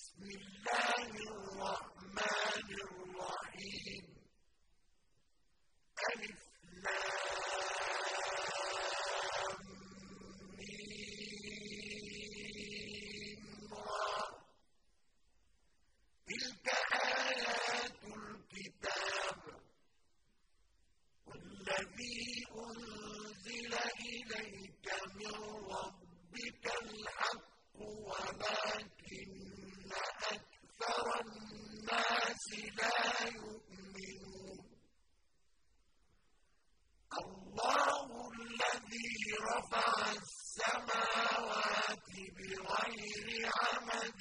بسم الله الرحمن الرحيم ألف لام ميم را تلك آيات الكتاب والذي أنزل إليك من ربك الحق ولكن أكثر الناس لا يؤمنون الله الذي رفع السماوات بغير عمد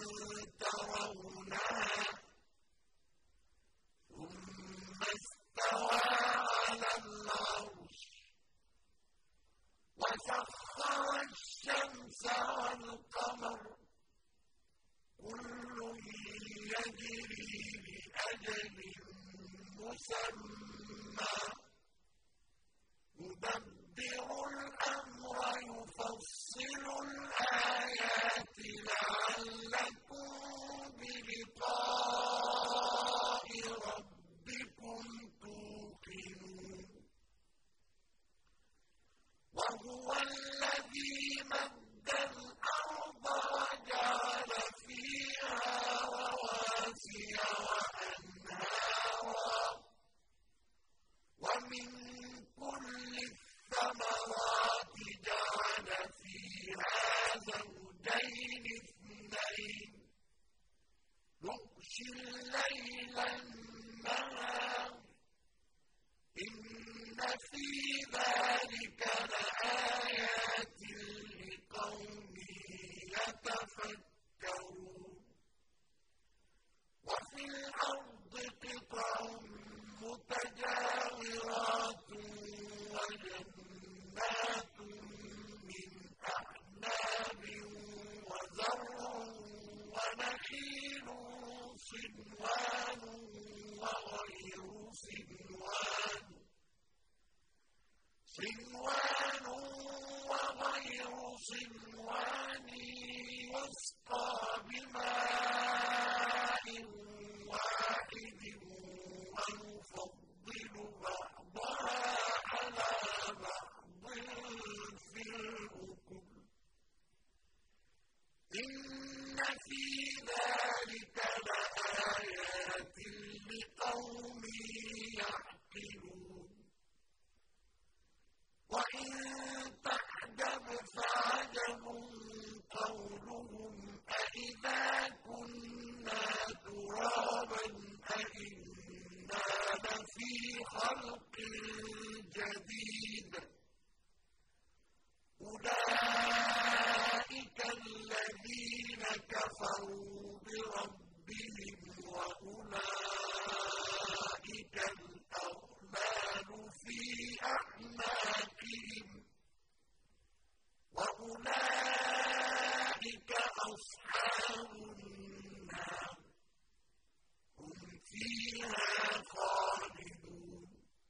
ترونها ثم استوى على العرش وسخر الشمس والقمر كل يجري لأجل مسمى يدبر الأمر يفصل الآيات لعلكم بلقاء ربكم توقنون وهو الذي مد الأرض وجعل فيها رواسي وأنهارا ومن كل الثمرات جعل فيها زوجين اثنين يغشي الليل النهار إن في ذلك لآيات لقوم يتفكرون وفي الأرض قطع متجاورات وجنات من أعناب وزرع ونخيل صنوان وغير صنوان وغير صنوان يسقى بماء واحد ونفضل بعضها على بعض في الأكل إن في ذلك لآيات لقوم يعقلون وإن تعجب فعجب قولهم أإذا كنا ترابا أإنا لفي خلق جديد أولئك الذين كفروا بربهم وأولئك الأغلال في أعناقهم وأولئك أصحاب النار هم فيها خالدون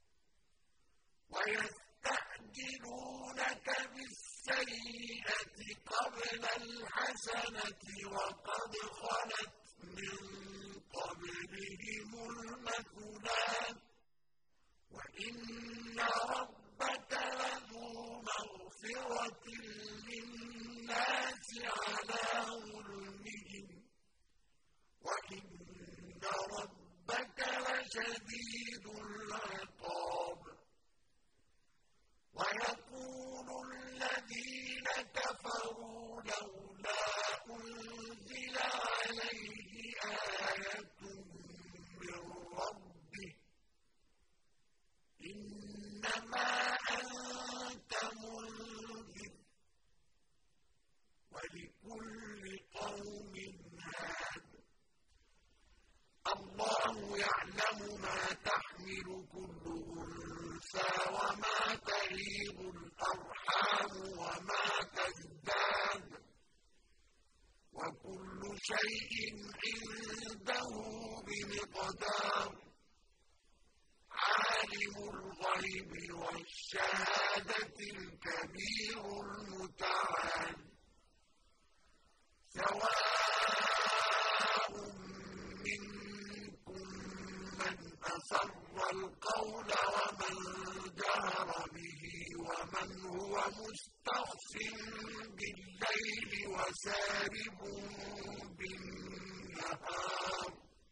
ويستعجلونك بالسيئة قبل الحسنة وقد خلت من قبلهم المثلات وإن ربك لذو مغفرة للناس على ظلمهم وإن ربك لشديد العقاب ويقول الذين كفروا لولا أنزل عليه آية من ربه إنما أنت منذر ولكل قوم هاد الله يعلم ما تحمل كل أنثى وما تغيض الأرحام وما تزداد وكل شيء عنده بمقدار عالم الغيب والشهادة الكبير المتعال سواء يُسَبِّحُونَكُم بِالنَّهَارِ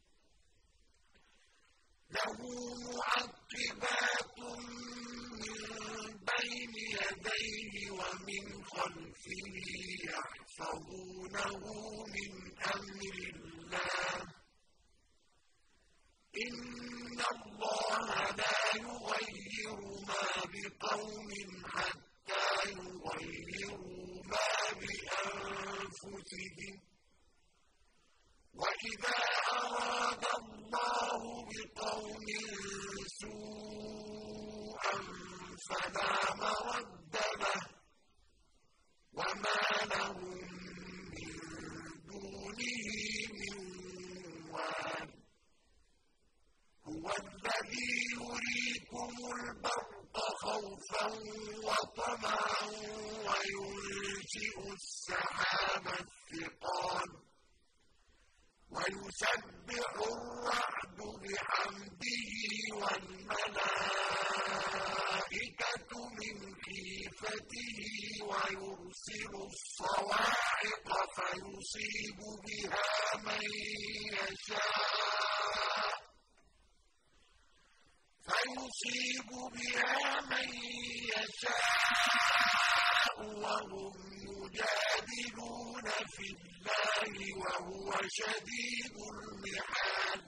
لَهُ مُعَقِّبَاتٌ مِّن بَيْنِ يَدَيْهِ وَمِنْ خَلْفِهِ يَحْفَظُونَهُ مِنْ أَمْرِ اللَّهِ ۗ إِنَّ اللَّهَ لَا يُغَيِّرُ مَا بِقَوْمٍ حَتَّىٰ يُغَيِّرُوا مَا بِأَنفُسِهِمْ ۗ وَإِذَا أَرَادَ اللَّهُ بِقَوْمٍ سُوءًا فَلَا مَرَدَّ لَهُ ۚ وَمَا لَهُم مِّن دُونِهِ مِن وَالٍ هُوَ الَّذِي يُرِيكُمُ الْبَرْقَ خَوْفًا وَطَمَعًا وَيُنشِئُ السَّحَابَ الثِّقَالَ وَيُسَبِّحُ الرَّعْدُ بِحَمْدِهِ وَالْمَلَائِكَةُ مِنْ خِيفَتِهِ وَيُرْسِلُ الصَّوَاعِقَ فَيُصِيبُ بِهَا مَن يَشَاءُ وَهُمْ يُجَادِلُونَ فِي اللَّهِ وَهُوَ شَدِيدُ الْمِحَالِ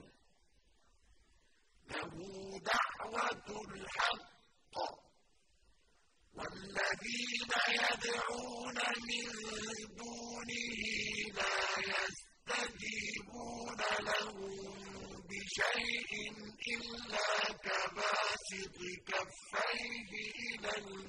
لَهُ دَعْوَةُ الْحَقِّ ۖ وَالَّذِينَ يَدْعُونَ مِن دُونِهِ لَا يَسْتَجِيبُونَ لَهُم بِشَيْءٍ إِلَّا كَبَاسِطِ كَفَّيْهِ إِلَى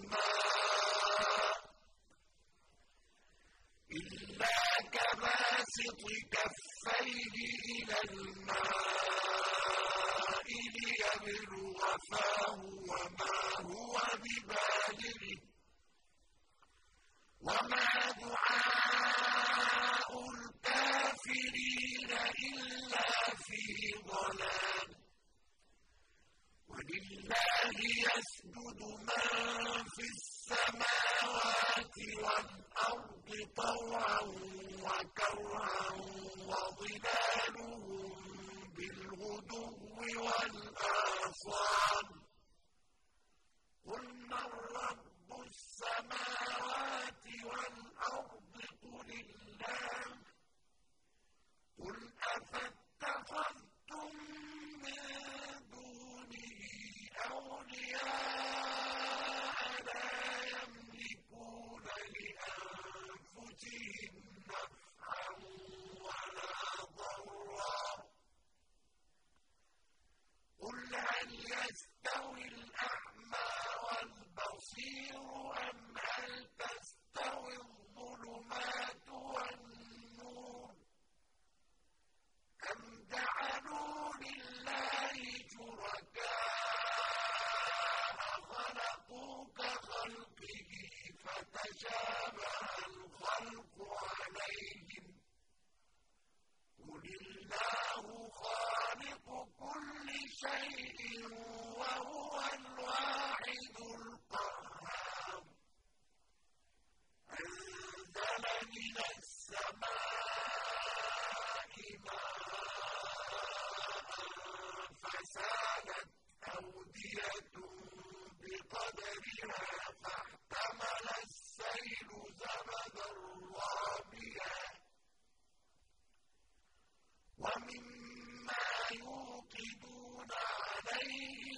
الْمَاءِ لِيَبْلُغَ فَاهُ وَمَا هُوَ بِبَالِغِهِ ۚ وَمَا دُعَاءُ الْكَافِرِينَ إِلَّا فِي ضَلَالٍ وَلِلَّهِ يَسْجُدُ مَن فِي السَّمَاوَاتِ وَالْأَرْضِ طَوْعًا وَكَرْهًا وَظِلَالُهُم بِالْغُدُوِّ وَالْآصَالِ ۖ قُلْ مَن رَّبُّ السَّمَاوَاتِ وَالْأَرْضِ قُلِ اللَّهُ ۚ قُلْ أَفَاتَّخَذْتُم مِّن دُونِهِ أَوْلِيَاءَ لَا يَمْلِكُونَ لِأَنفُسِهِمْ نَفْعًا وَلَا ضَرًّا ۚ قُلْ هَلْ يَسْتَوِي الْأَعْمَىٰ وَالْبَصِيرُ أَمْ هَلْ تَسْتَوِي الظُّلُمَاتُ وَالنُّورُ أَمْ جَعَلُوا لِلَّهِ شُرَكَاءَ خَلَقُوا كَخَلْقِهِ فَتَشَابَهَ الْخَلْقُ عَلَيْهِمْ ۚ قُلِ اللَّهُ خَالِقُ كُلِّ شَيْءٍ وَهُوَ الْوَاحِدُ الْقَهَّارُ أَنزَلَ مِنَ السَّمَاءِ مَاءً فَسَالَتْ أَوْدِيَةٌ بِقَدَرِهَا فَاحْتَمَلَ السَّيْلُ زَبَدًا رَّابِيًا ۚ وَمِمَّا يُوقِدُونَ عَلَيْهِ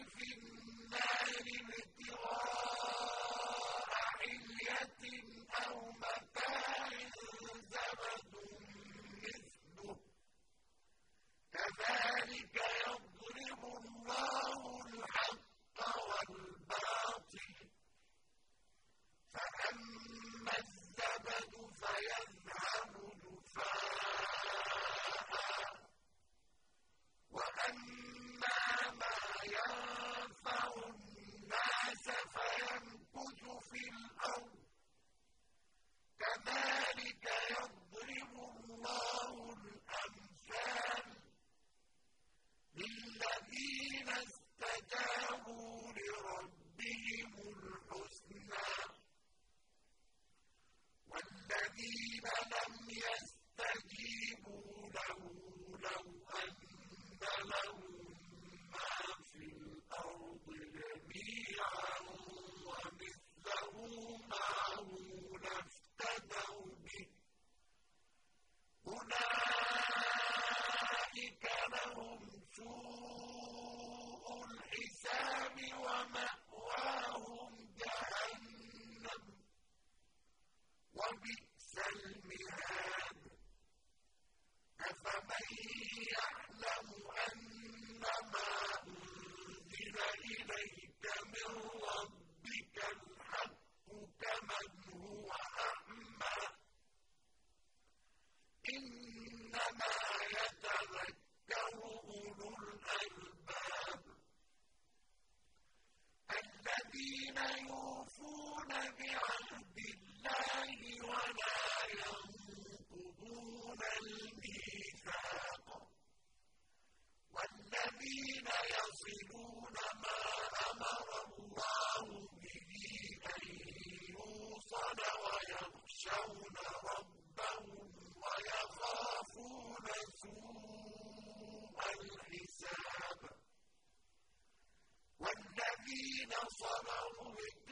يصلون ما أمر الله به أن يوصل ويخشون ربهم ويخافون سوء الحساب والذين صبروا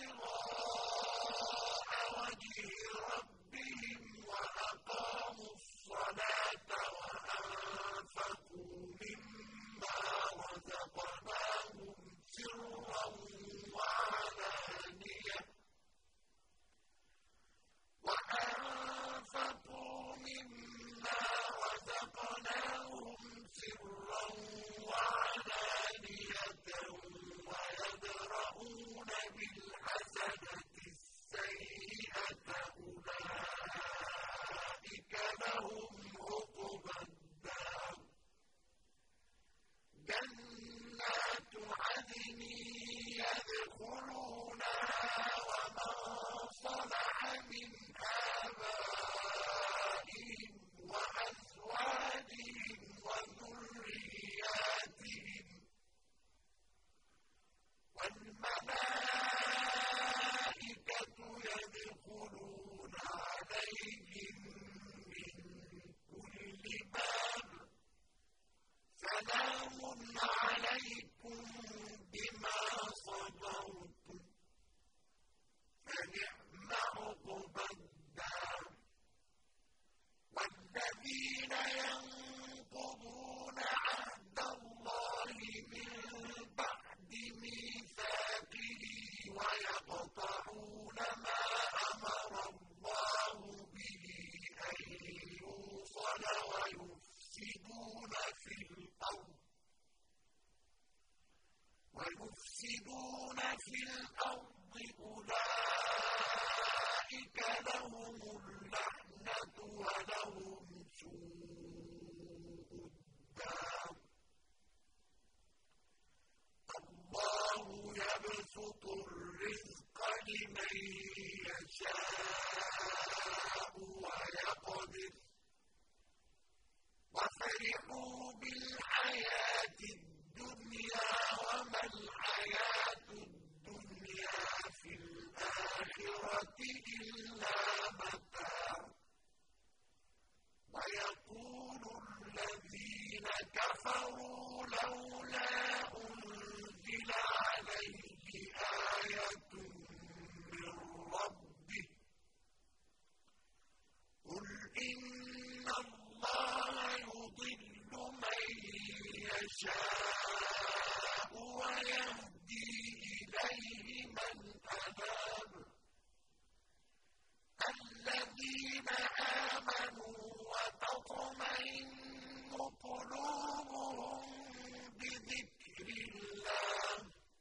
ابتغاء وجه ربهم وأقاموا الصلاة وأنفقوا مما رزقناهم سرا وعلانية ويدرؤون بالحسنة السيئة أولئك لهم عقبى الدار جنات عدن يدخلونها ومن صلح من آبائهم وأزواجهم وذرياتهم والملائكة يدخلون عليهم من كل باب سلام عليكم بما صبرتم فنعم عقبى الدار والذين ينقضون عهد الله من بعد ميثاقه ويقطعون ما أمر الله به أن يوصل ويفسدون في الأرض أولئك لهم اللعنة ولهم سوء الدار الله يبسط الرزق لمن يشاء ويقدر وفرحوا بالحياة الدنيا وما الحياة الدنيا في الآخرة إلا متاع ويقول الذين كفروا لولا أنزل عليه آية من ربه قل إن الله يضل من يشاء ويهدي إليه من أناب الذين آمنوا وتطمئن قلوبهم بذكر الله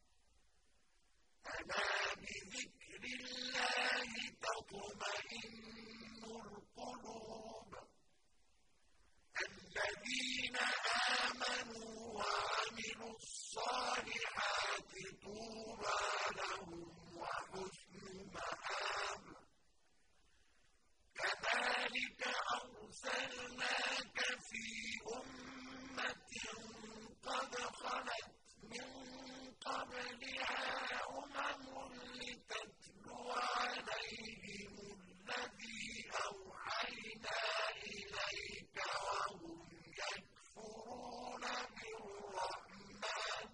ألا بذكر الله تطمئن القلوب الذين آمنوا وعملوا الصالحات طوبى لهم وحسن مآب كذلك أرسلناك في أمة قد خلت من قبلها لتتلو عليهم الذي أوحينا إليك وهم يكفرون بالرحمن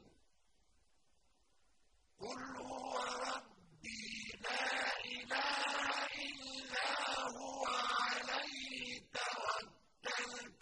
قل هو ربي لا إله إلا هو عليه توكلت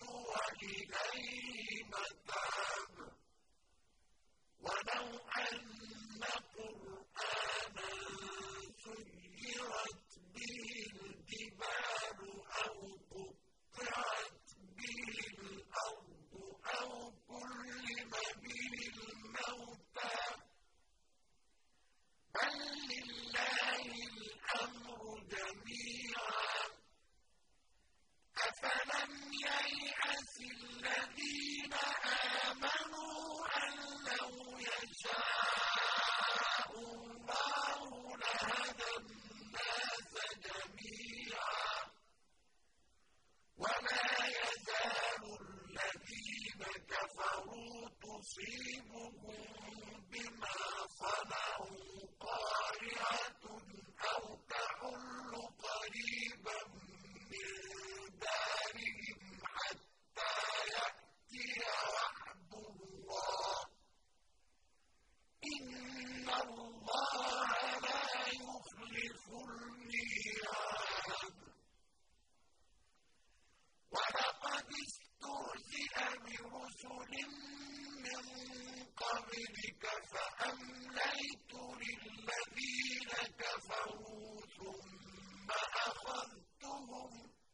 رُسُلٍ مِّن قَبْلِكَ فَأَمْلَيْتُ لِلَّذِينَ كَفَرُوا ثُمَّ أَخَذْتُهُمْ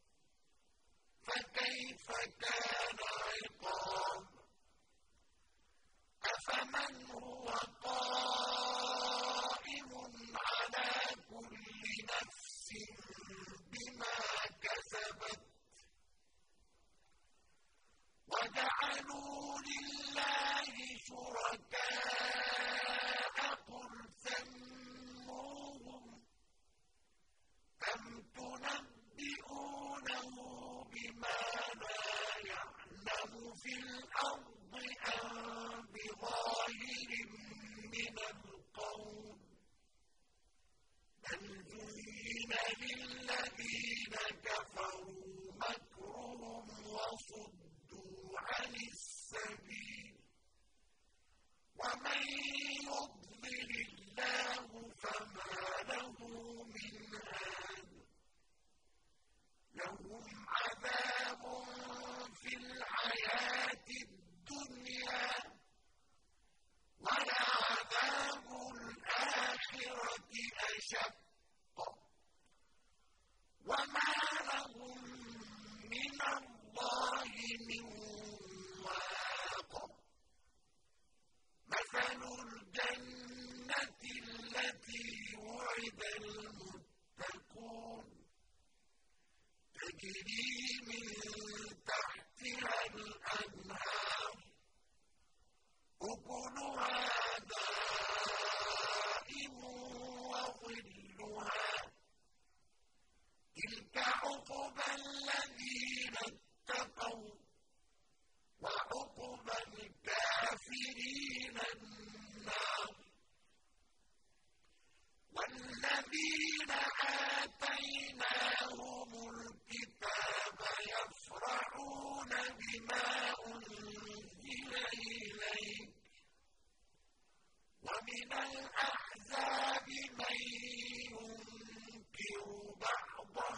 فَكَيْفَ كَانَ عِقَابِ أَفَمَنْ هُوَ قَائِمٌ عَلَىٰ كُلِّ نَفْسٍ بِمَا كَسَبَتْ وَجَعَلُوا لِلَّهِ شُرَكَاءَ قُلْ سَمُّوهُمْ أَمْ تُنَبِّئُونَهُ بِمَا لَا يَعْلَمُ فِي الْأَرْضِ أَم بِظَاهِرٍ مِّنَ الْقَوْلِ بَلْ زُيِّنَ لِلَّذِينَ كَفَرُوا مَكْرُهُمْ وَصُدُّوا عَنِ السَّبِيلِ وَمَن يُضْلِلِ اللَّهُ فَمَا لَهُ مِنْ هَادٍ لَّهُمْ عَذَابٌ فِي الْحَيَاةِ الدُّنْيَا وَلَعَذَابُ الْآخِرَةِ أَشَقُّ وَمَا لَهُم مِّنَ اللَّهِ مِن وَاقٍ مَثَلُ الْجَنَّةِ الَّتِي وُعِدَ الْمُتَّقُونَ تَجْرِي مِن تَحْتِهَا الْأَنْهَارُ أُكُلُهَا دَائِمٌ وَظِلُّهَا تِلْكَ عُقْبَى الَّذِينَ اتَّقَوْا وَعُقْبَى الْكَافِرِينَ النَّارُ وَالَّذِينَ آتَيْنَاهُمُ الْكِتَابَ يَفْرَحُونَ بِمَا أُنزِلَ إِلَيْكَ وَمِنَ الْأَحْزَابِ مَن يُنكِرُ بَعْضَهُ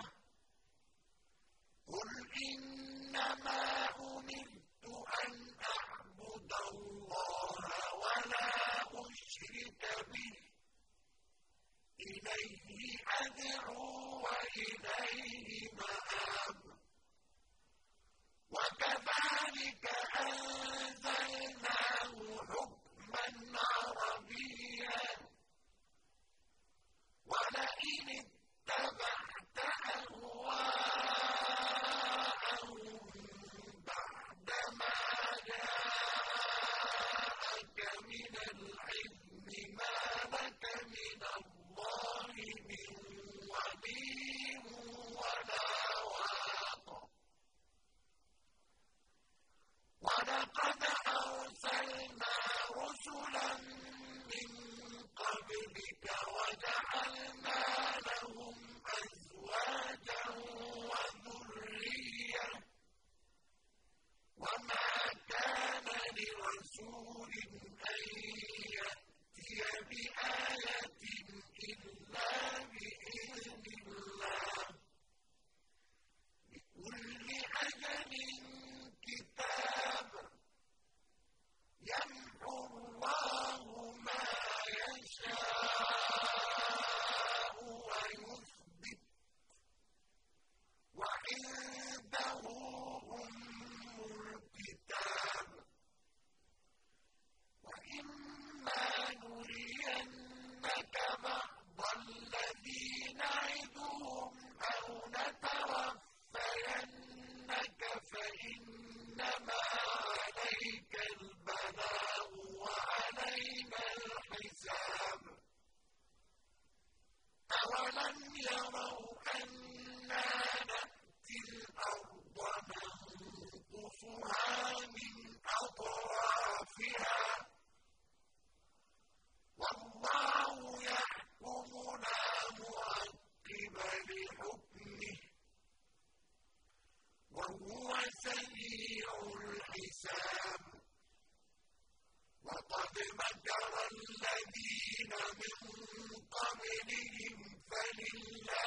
قُلْ إِنَّمَا أُمِرْتُ أَنْ أَعْبُدَ اللَّهَ وَلَا أُشْرِكَ بِهِ إِلَيْهِ أَدْعُو وَإِلَيْهِ مَآبِ وَكَذَٰلِكَ أَنزَلْنَاهُ حُكْمًا عَرَبِيًّا وَلَئِنِ اتَّبَعْتَ أَهْوَاءَهُم بَعْدَمَا جَاءَكَ مِنَ الْعِلْمِ مَا لَكَ مِنَ اللَّهِ مِن وَلِيٍّ وَلَا وَاقٍ وَلَقَدْ أَرْسَلْنَا رُسُلًا مِّن قَبْلِكَ وَجَعَلْنَا لَهُمْ أَزْوَاجًا وَذُرِّيَّةً وَمَا كَانَ لِرَسُولٍ أَن يَأْتِيَ بِآيَةٍ إِلَّا بِإِذْنِ اللَّهِ لِكُلِّ أَجَلٍ كِتَابٌ يَمْحُو اللَّهُ مَا يَشَاءُ وَيُثْبِتُ وَعِندَهُ أُمُّ الْكِتَابِ وَإِمَّا نُرِيَنَّكَ بَعْضَ الَّذِي نَعِدُهُمْ أَوْ نَتَوَفَّيَنَّكَ فَإِنَّمَا عَلَيْكَ الْبَلَاغُ وَعَلَيْنَا الْحِسَابُ أَوَلَمْ يَرَوْا أَنَّا نَأْتِي الْأَرْضَ نَنقُصُهَا مِنْ أَطْرَافِهَا وَاللَّهُ يَحْكُمُ لَا مُعَقِّبَ لِحُكْمِهِ وَهُوَ سَرِيعُ الْحِسَابِ وَقَدْ مَكَرَ الَّذِينَ مِن قَبْلِهِمْ فَلِلَّهِ